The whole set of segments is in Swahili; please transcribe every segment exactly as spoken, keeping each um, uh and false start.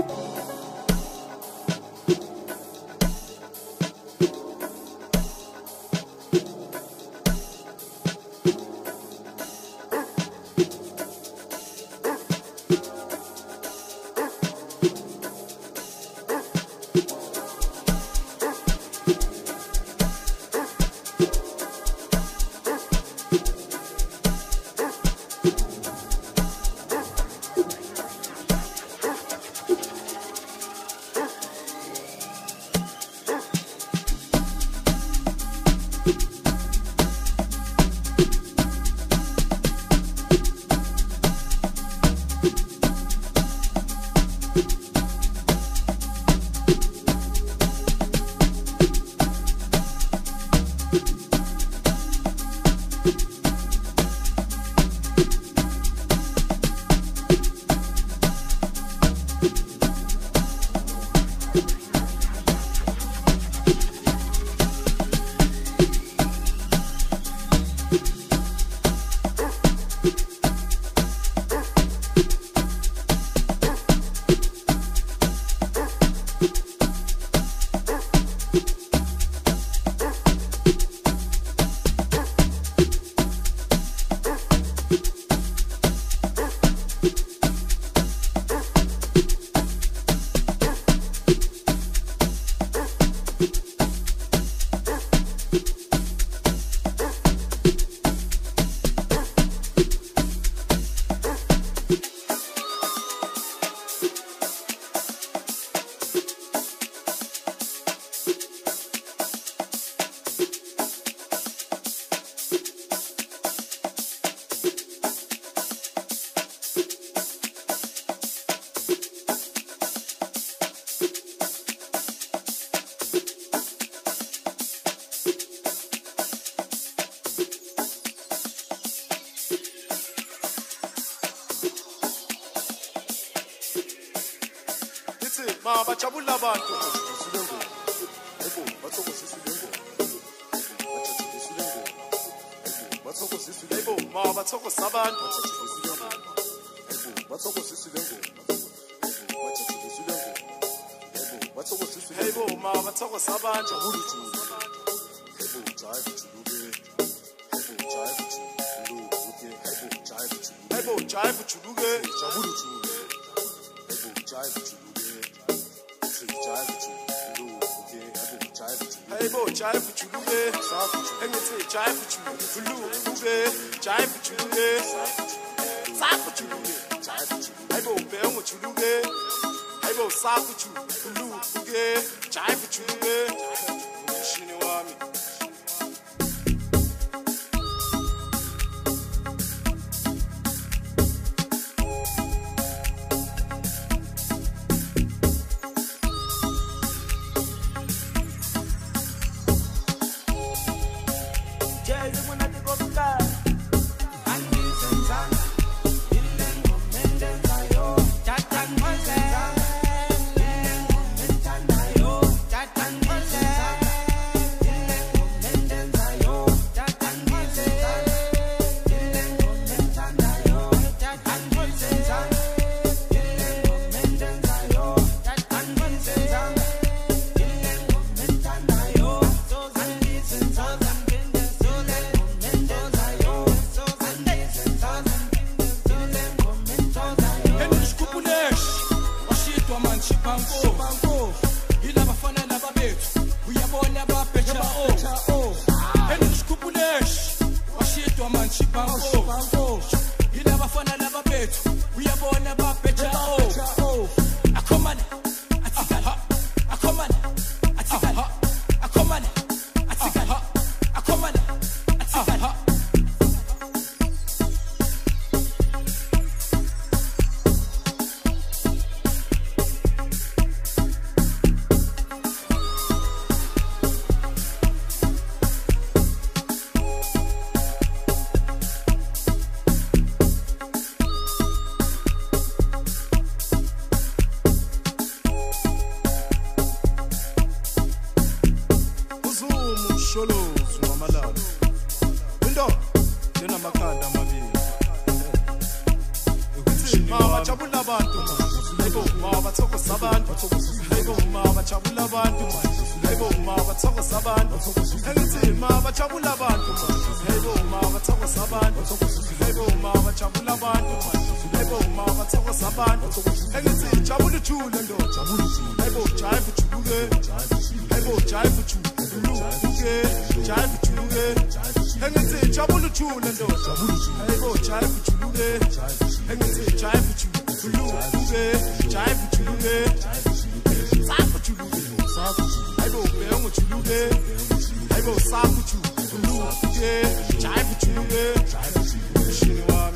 Ma bajabula abantu Ebo ma bathokoza abantu Ebo ma bathokoza abantu Ebo jive chuluke jabulu chuluke Ebo jive chuluke Hey bo, jive chuluke, engithi jive chuluke, jive chuluke, saku chuluke, hey bo, bengu chuluke, hey bo, saku chuluke, jive chuluke, shini wami. Mama, bathokoza abantu hayibo ma bajabula abantu hayibo ma bathokoza abantu engithi ma bajabula abantu hayibo ma bathokoza abantu hayibo ma bajabula abantu hayibo ma bathokoza abantu engithi jabula ujule ndoda hayibo jive ujuluke hayibo jive ujuluke jive ujuluke engithi jabula ujule ndoda hayibo jive ujuluke engithi jive ujuluke jive ujuluke safu ujuluke hayibo bengu ujuluke hayibo safu ujuluke jive ujuluke mshini wami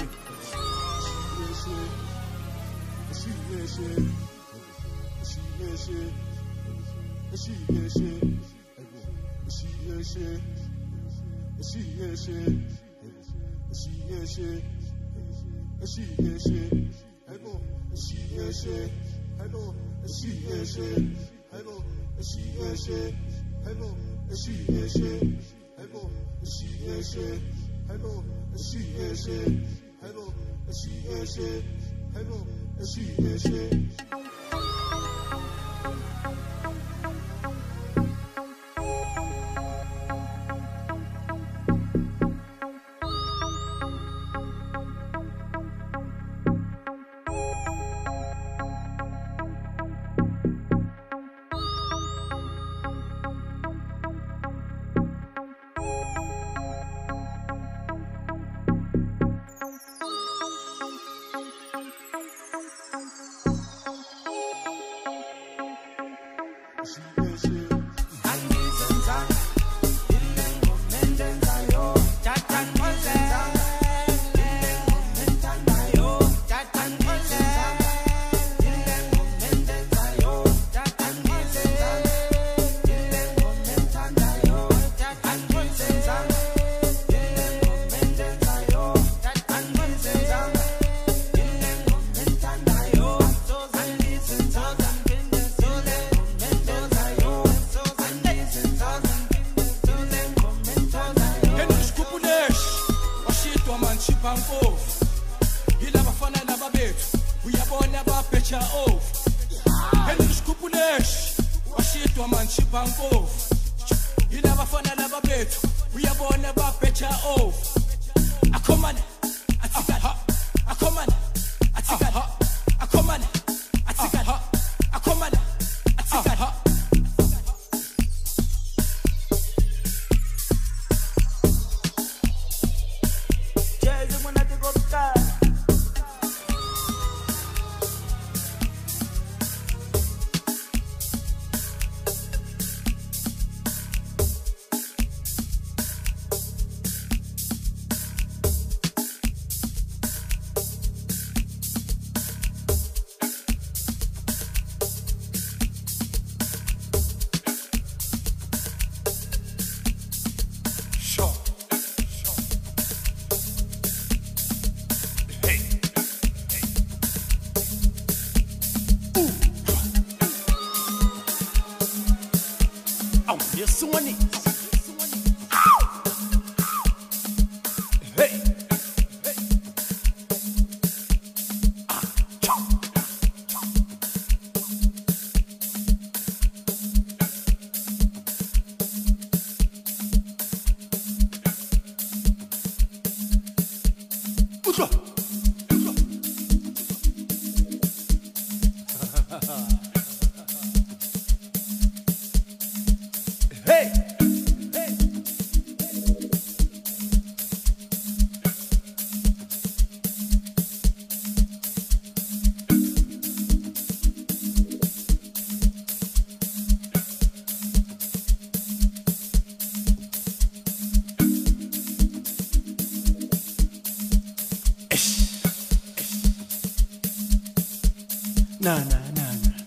na na na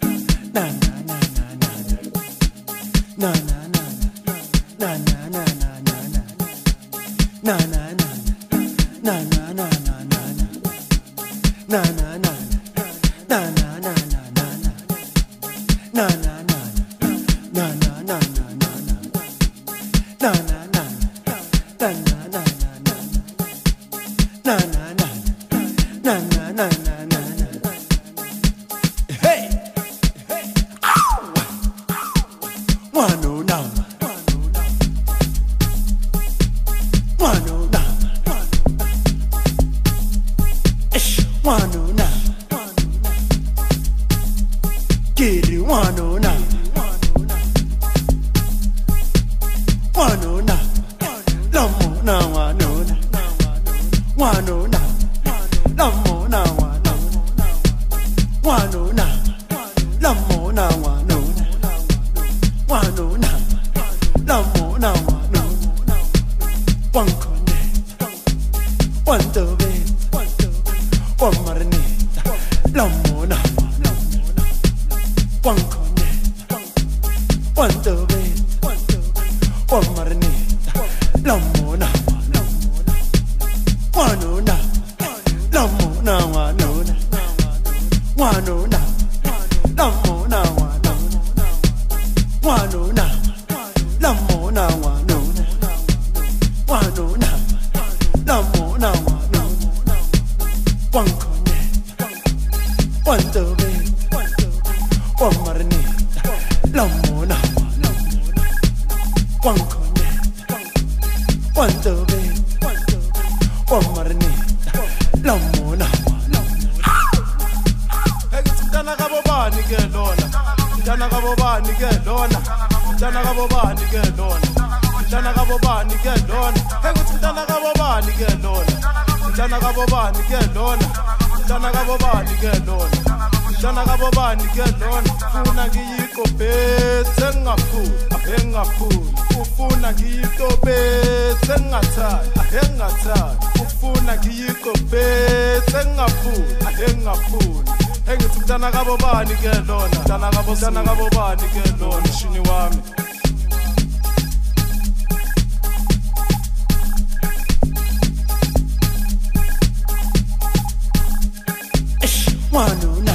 na na na na na na na na na na na wanuna kiri wanuna wanuna lamuna wanuna wanuna lamuna wanuna wanuna lamuna wanuna wanuna lamuna wanuna wankone wandobe wamarne lamuna wankone wandobe wamarne lamuna wanuna lamuna wanuna wanuna lamuna wanuna wanuna lamuna wanuna wanuna lamuna wanuna wankone wandobe wamarne lamuna wankone wandobe wamarne lamuna Mntana kabobani ke lona Mntana kabobani ke lona Mntana kabobani ke lona Mntana kabobani ke lona Engithi mntana kabobani ke lona Mntana kabobani ke lona Mntana kabobani ke lona Mntana kabobani ke lona Ufuna ngiyikophethe ngaphula ahengaphula Ufuna ngiyikophethe ngathanda ahengathanda Ufuna ngiyikophethe ngaphula ahengaphula Engithi mntana kabobani ke lona mntana kabo mntana kabobani ke lona mshini wami wanuna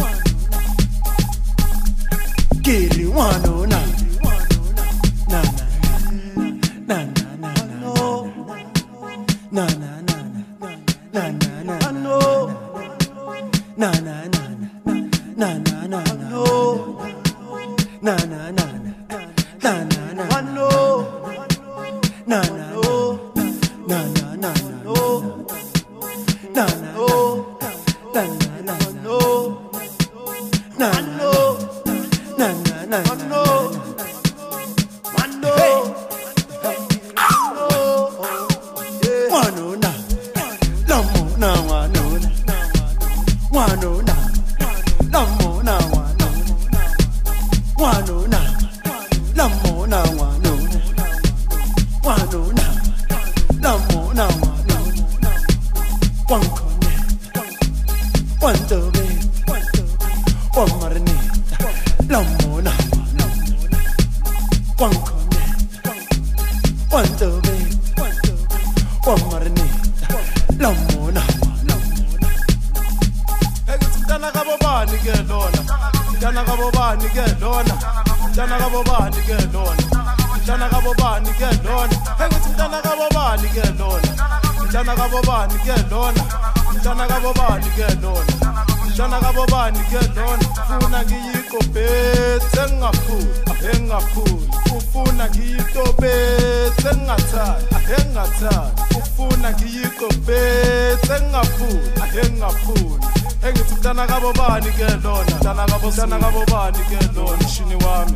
kiri wanuna na na na na na na na na na na na no na na na na na na no na na na na na na no na na na na na na no na na no na na na no na na no na na na no wanuna lamuna wanuna wanuna lamuna wanuna wanuna lamuna wanuna wanuna lamuna wanuna wankone wandobe wamarne lamuna wankone wandobe wamarne lamuna Engithi mntana kabobani ke lona mntana kabobani ke lona mntana kabobani ke lona mntana kabobani ke lona Engithi mntana kabobani ke lona mntana kabobani ke lona mntana kabobani ke lona mntana kabobani ke lona Ufuna ngiyikophethe ngaphula ahengaphula Ufuna ngiyikophethe ngathanda ahengathanda Ufuna ngiyikophethe ngaphula ahengaphula Engithi mntana kabobani ke lona mntana kabo mntana kabobani ke lona mshini wami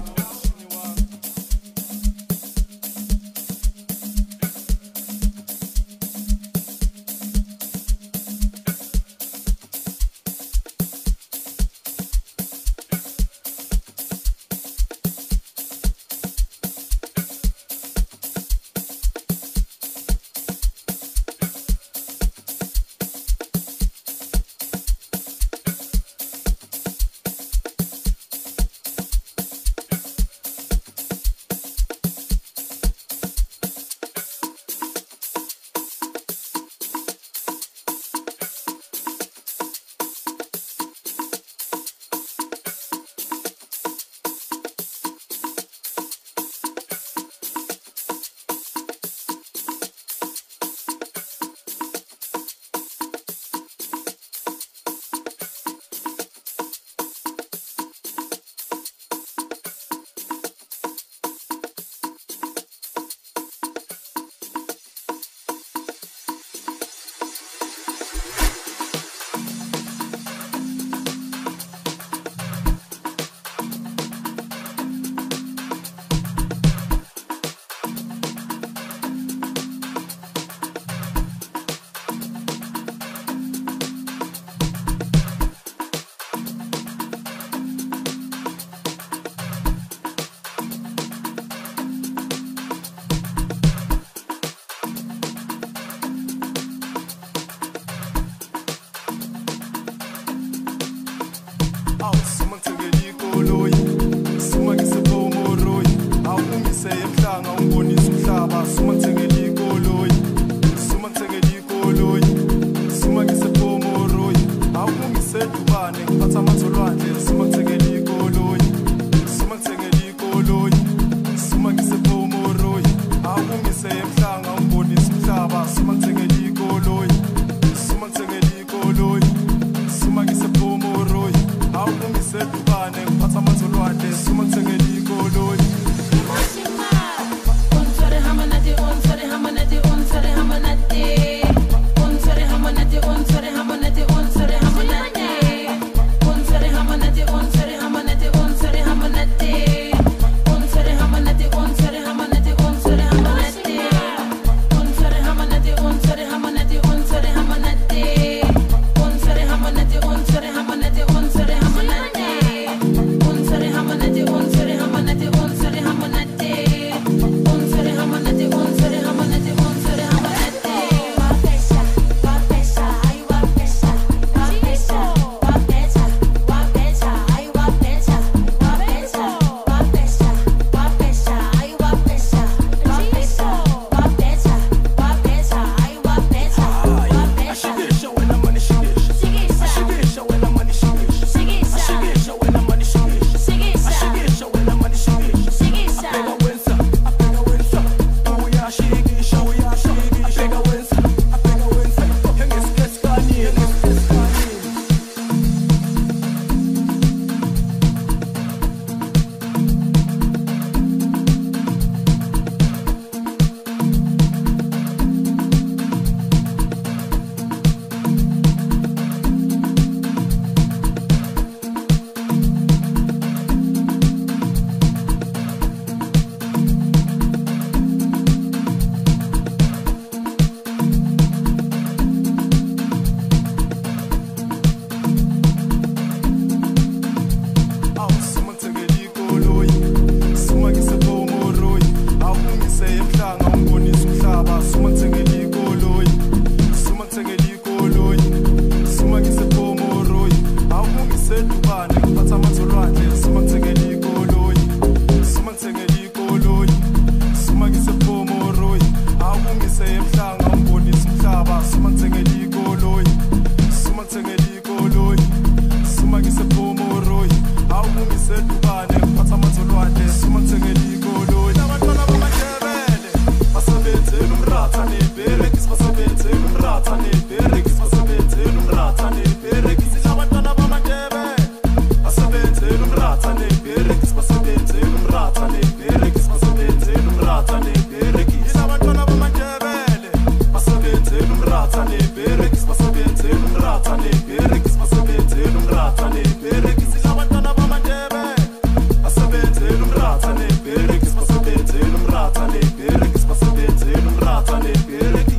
umratha nebereki sibasebenzela umratha nebereki sinabantwana bamaNdebele basebenzela umratha nebereki sibasebenzela umratha nebereki sibasebenzela umratha nebereki sinabantwana bamaNdebele basebenzela umratha nebereki sibasebenzela umratha nebereki sibasebenzela umratha nebereki sinabantwana bamaNdebele basebenzela umratha nebereki sibasebenzela umratha nebereki sibasebenzela umratha nebereki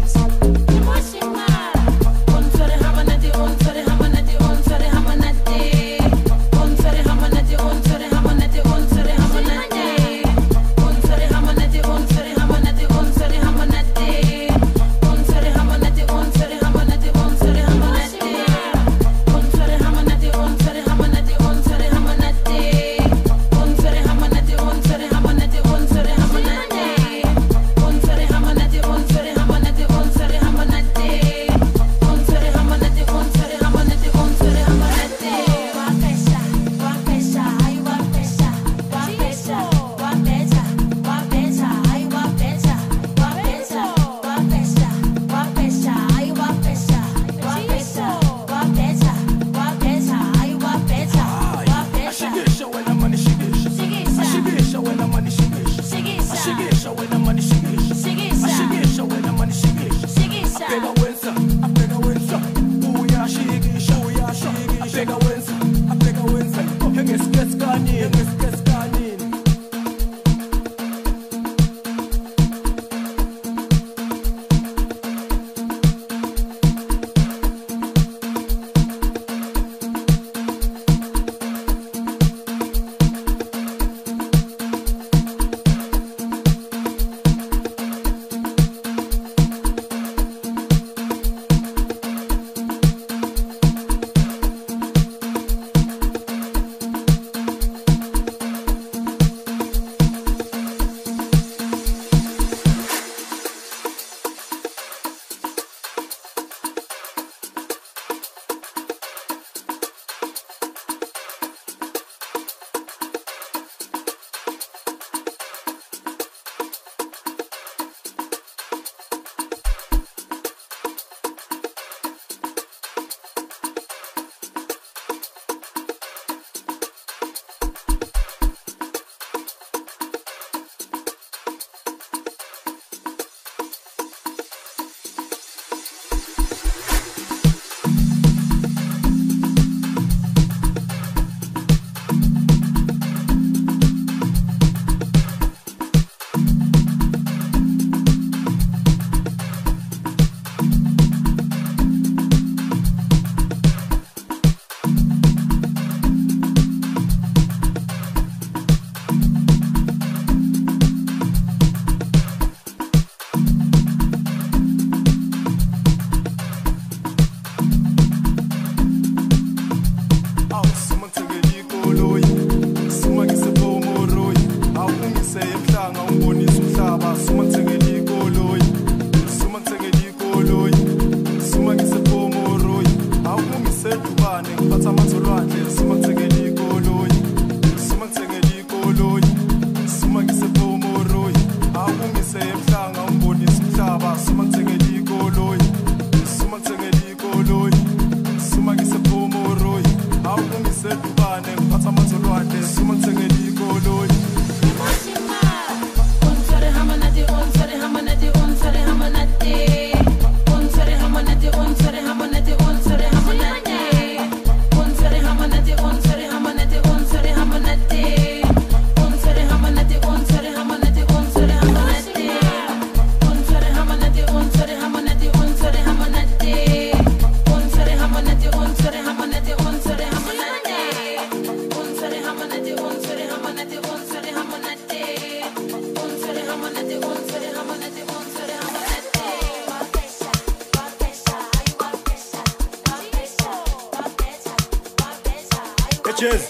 Cheers.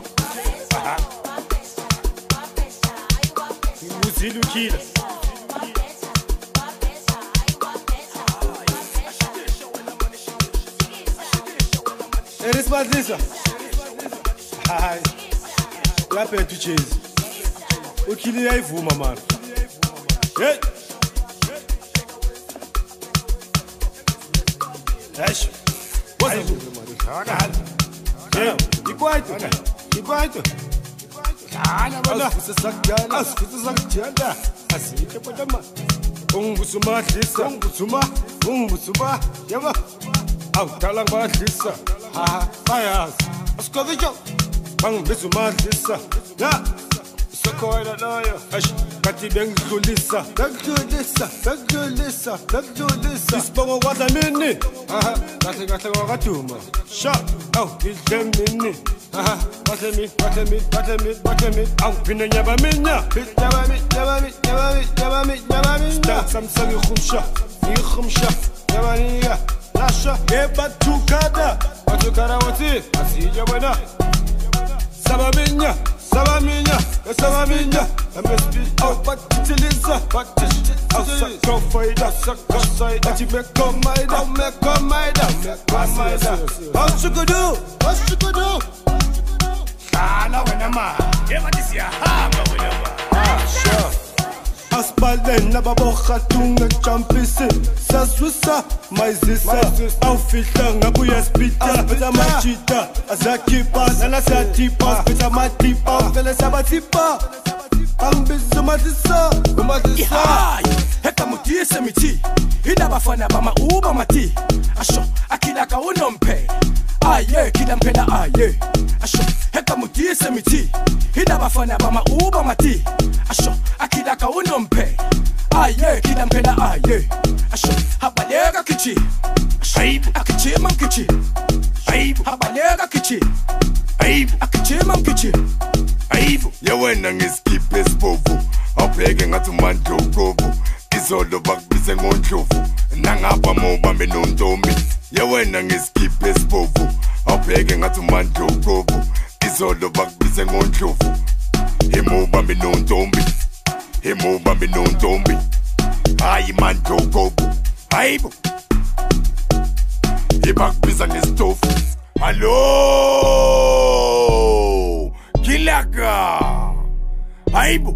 Uzilo kila. Erisbadlisa. Hayi. Lapha tu cheers. Ukili yayivuma man. Hey. Eish. What's up? Ikwaito. Ikwaito. Ana bana. Asifisa sakujana. Asike potama. Ungusuma dlisa. Ungusuma. Ungusuma. Yaba. Awutala ngadlisa. Ha. Fires. Asikovicho. Bangibizuma dlisa. La. Sokoyela nayo. Eish. Kathi bengidlulisa. Bengidlulisa. Bengidlulisa. Bengidlulisa. Isibongo kwadlamini. Aha. Kahle kahle kwakaduma. Sha. Aw, idlemini. Aha. Kahle mi, kahle mi, kahle mi, kahle mi. Aw, phina nyaba minya. Nyaba mi, nyaba mi, nyaba mi, nyaba mi, nyaba mi. Sta samsang ikhumsha. Ikhumsha. Nyaba niya. Lasha. Yeba tukada. Batukada wati. Asija bwana. Sabaminya. Sabaminya, Sabaminya, M S P, oh, but it's a lisa, but it's a go fight, that's a go side, that you make come my down, make come my down, make come my down. What you could do? What you could do? Ah, no, when I'm out, yeah, what is your hammer when I'm out? Ah, sure. Aspalden, nababocha, tunga, champisi, saswisa, maizisa, aufita, ngabuya spita, peta machita, azakipa, nana satipa, peta matipa, vele sabatipa, ambizo matisa, matisa. Heka mutie semiti, hida bafana bama uba mati, asho, akila ka unompe, aye, kila mpenda aye, asho, heka mutie semiti, hida bafana bama uba mati, asho, akila ka unompe, aye, kila mpenda aye, asho, habalega kichi, aibu, akichi mam kichi, aibu, habalega kichi, aibu, akichi mam kichi, aibu. Yewena ngeskipe spovu, awubheke ngathi umandla ugobu, izolo bakubize ngondlovu, nangapha mobambe nontombi. Yewena ngeskipe spovu, awubheke ngathi umandla ugobu, izolo bakubize ngondlovu, imobambe nontombi, imobambe nontombi. Hayi mandla ugobu, hayibo, ibakubiza ngestofu. Hallo, Kilaka, hayibo.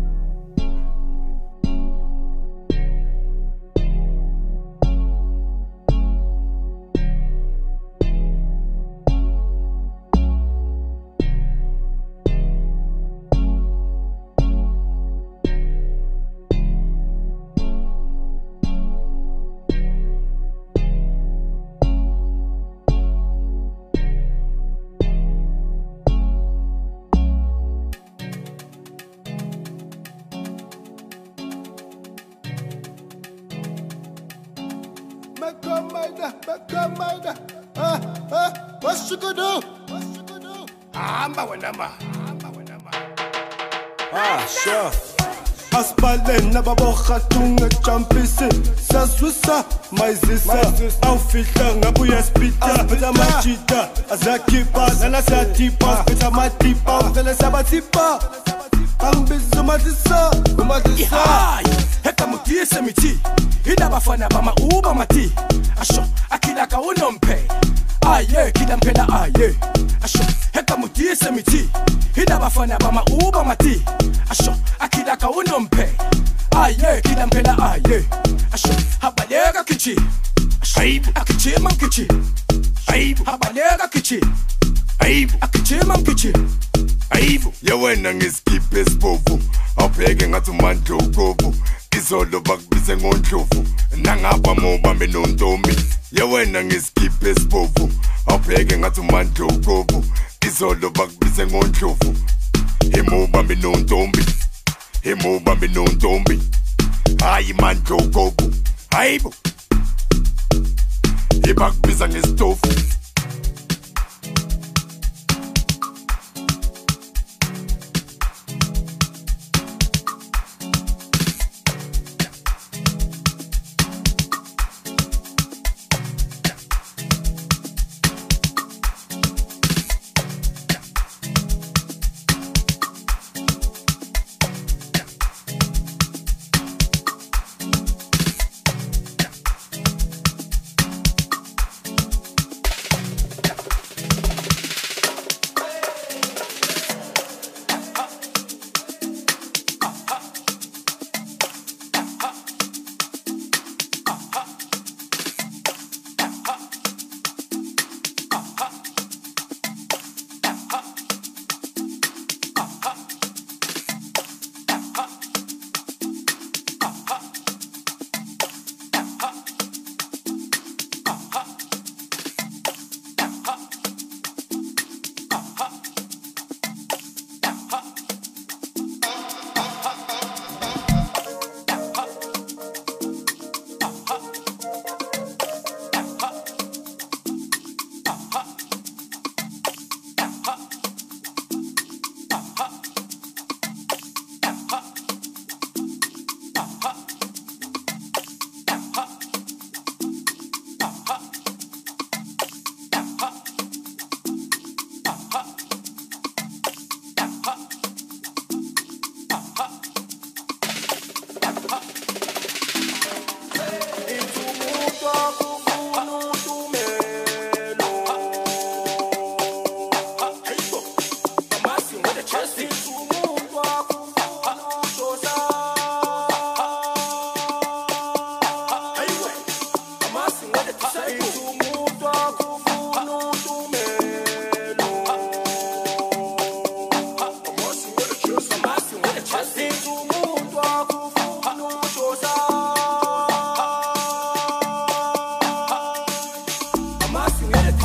Ah, ah, what you could do? What you could do? Amba wenama, amba wenama. Ah, sure. Aspalden, nababocha, tunga, champisi, saswisa, maizisa, aufita, ngabuya spita, peta machita, azakipa, nana satipa, peta matipa, vele sabatipa, ambizo matisa, matisa. Heka mutie semiti, hida bafana bama uba mati, asho, akila ka unompe, aye, kila mpenda aye, asho, heka mutie semiti, hida bafana bama uba mati, asho, akila ka unompe, aye, kila mpenda aye, asho, habalega kichi, aibu, akichi mam kichi, aibu, habalega kichi, aibu, akichi mam kichi, aibu. Yewena ngeskipe spovu, awubheke ngathi umandla ugobu, izolo bakubize ngondlovu, nangapha mobambe nontombi. Yewena ngeskipe spovu, awubheke ngathi umandla ugobu, izolo bakubize ngondlovu, imobambe nontombi, imobambe nontombi. Hayi mandla ugobu, hayibo, ibakubiza ngestofu.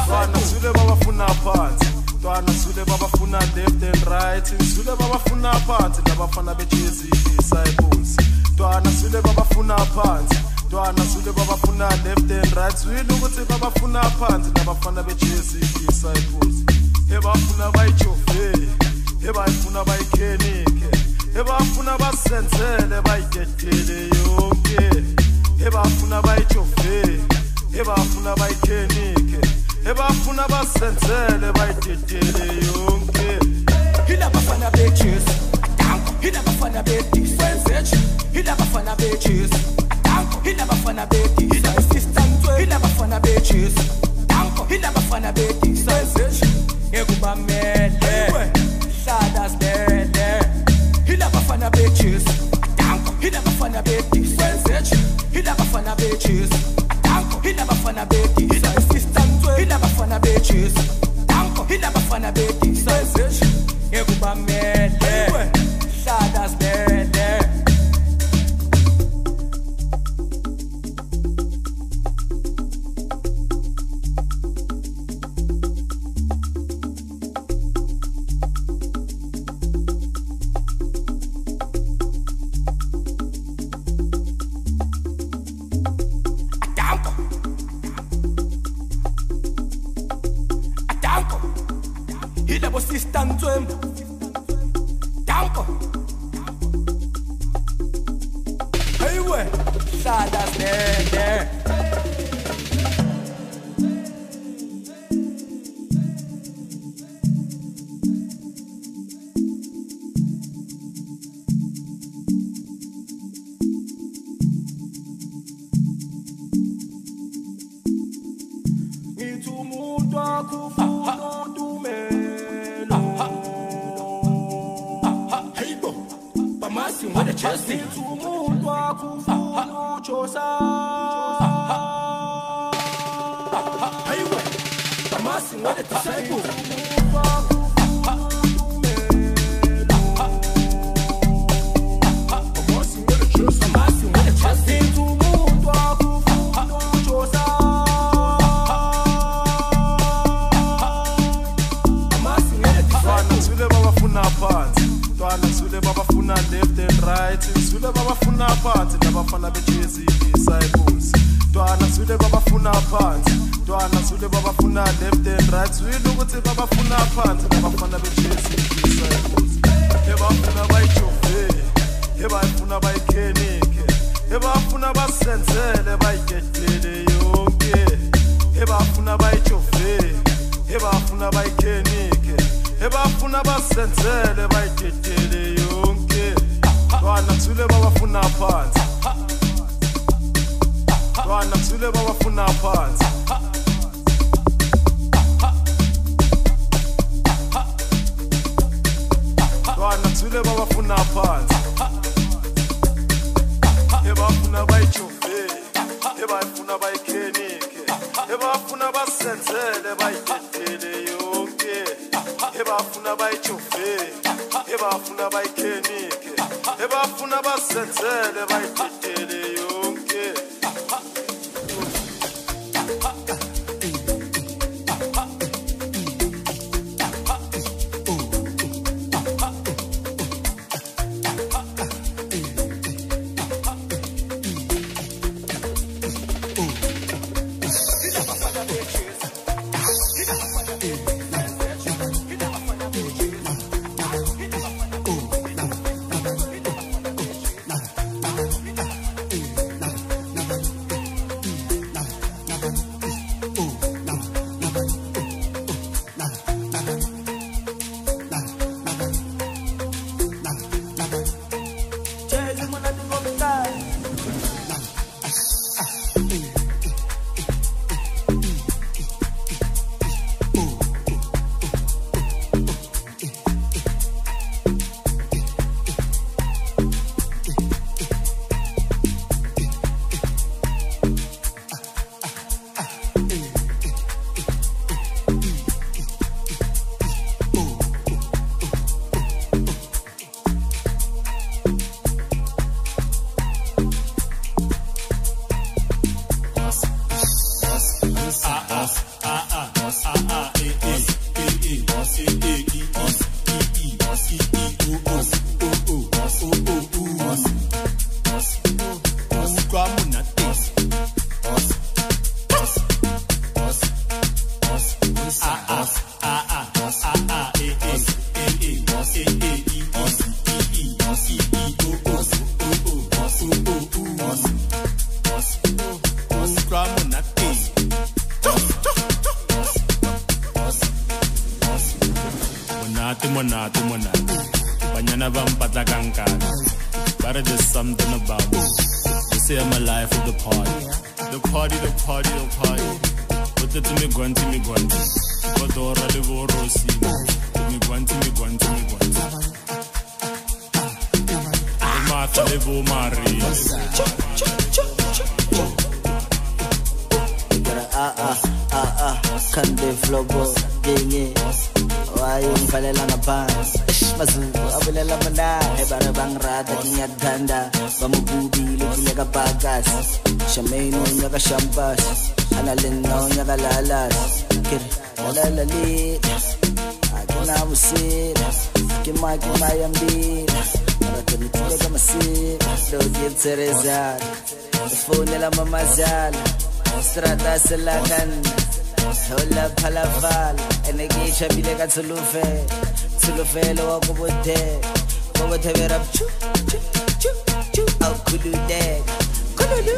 Ntwana sule babafuna phansi Ntwana sule babafuna left and right Sule babafuna phansi Labafana bejezi disciples Ntwana sule babafuna phansi Ntwana sule babafuna left and right Sule ukuthi babafuna phansi Labafana bejezi disciples Ebafuna bayijove Ebafuna bayikhenike Ebafuna basenzele bayidedele yonke Ebafuna bayijove Ebafuna bayikhenike Ebafuna basenzele bayidedele yonke Hila bafana bitches Hila bafana bitches Hila bafana bitches Hila bafana bitches Hila assistant Hila bafana bitches Hila bafana bitches Ekuba mele Shadas mele Hila bafana bitches Hila bafana bitches Hila bafana bitches Hila bafana bitches Hila assistant Hila bafana bitches Hila bafana bitches Ekuba mele Shadas mele Monate, monate, monate. Banyana bampatla kankana. But there's something about me. They say I'm alive for the party. The party, the party, the party. Put it to me, guanti, me, guanti. Godora, the Vorosi. Me, guanti, me, guanti, me, guanti. Martha, the Maria. Ah ah ah ah, kande flobo dingi, wayung balela na bang, mazu abulela mana, hebara bang rada kinya ganda, bamububi lukinya kabagas, shameno nyaga shambas, analeno nyaga lalas, kir lalalali, akina musit, kima kima yambir, maratoni tiga masir, do dia Teresa, phone la mamazal. Strada selagan, hola palaval, energia bilega tulufe, tulufe lo akubute, akubute verap chu chu chu chu, akulude, kululu.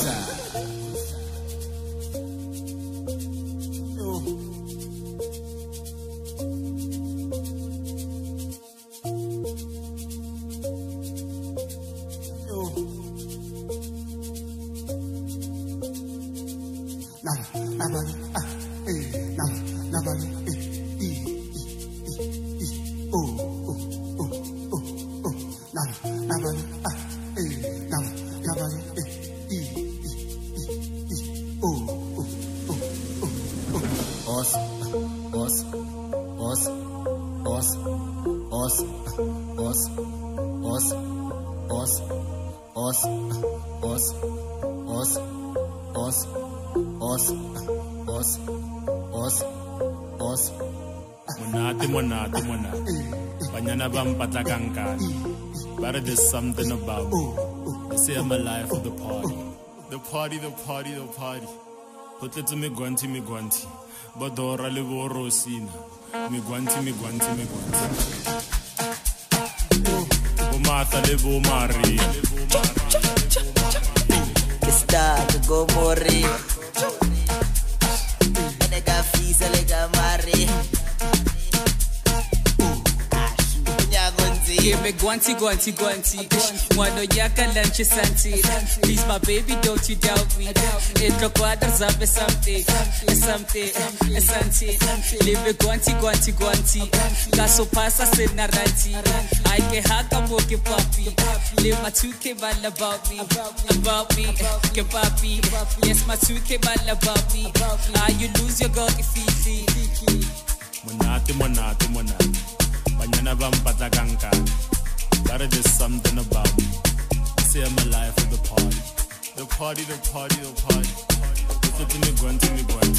Monate, monate, monate. Banyana bampatla kankana. But there's something about me. They say I'm alive for the party. The party, the party, the party. Put it to me, guanti, me, guanti. Bodora, le Vorosina. Me, guanti, me, guanti, me, guanti. Martha, le Maria. Está que go morri, nega fisa lega mari. Give me guanti, guanti, guanti. Mwano yaka lunch santi. Please, my baby, don't you doubt me. It look quadras up is something, is something, is something. Live me guanti, guanti, guanti. Caso pasa sin naranti. I can hack a moke papi. Live my two K ball about me, about me, ke papi. Yes, my two K ball about me. Ah, you lose your girl if you see. Monate, monate, monate. Banyana bampatla kankana. But there's something about me. They say I'm alive for the party. The party, the party, the party. Put it to me, guanti, me, guanti.